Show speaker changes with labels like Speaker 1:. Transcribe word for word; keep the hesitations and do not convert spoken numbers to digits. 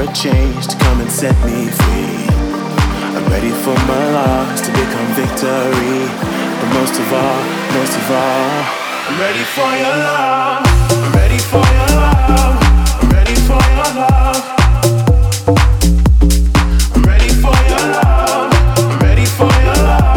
Speaker 1: change to come and set me free. I'm ready for my loss to become victory. But most of all, most of all, I'm ready for your love. I'm ready for your love.